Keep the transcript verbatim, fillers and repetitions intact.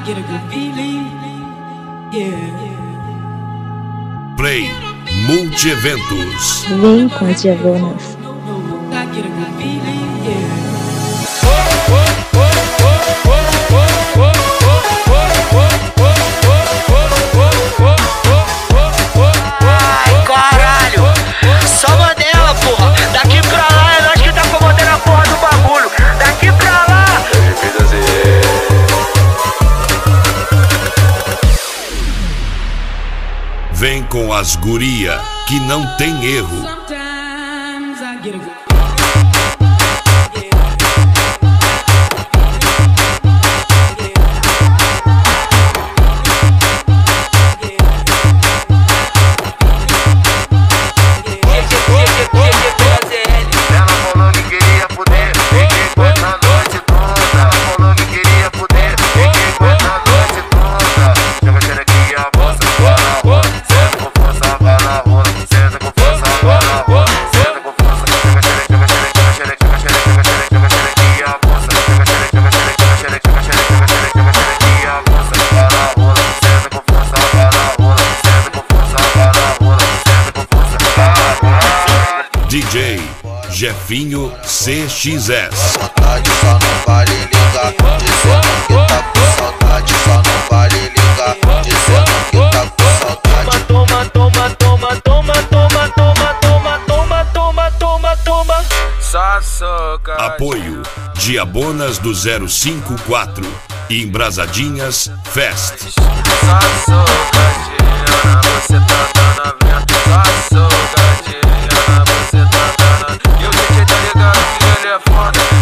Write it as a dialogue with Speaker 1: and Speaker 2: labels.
Speaker 1: Play Multieventos.
Speaker 2: Vem com as diabonas.
Speaker 3: Ai, caralho! Só Mandela, porra! Daqui pra lá é nós que tá comandando a porra do bagulho! Daqui pra lá!
Speaker 1: Vem com as guria que não tem erro. D J Jefinho C X S.
Speaker 4: Saudade só não vale ligar, dizendo que tá com saudade, só não vale ligar, dizendo que tá com saudade.
Speaker 3: Toma, toma, toma, toma, toma, toma, toma, toma, toma, toma, toma. Só soca.
Speaker 1: Apoio Diabonas do zero cinco quatro e Embrasadinhas Fest.
Speaker 3: Só socadinha, você tá dando vento. Só socadinha, você tá dando. E o D J tá ligado que ele é foda.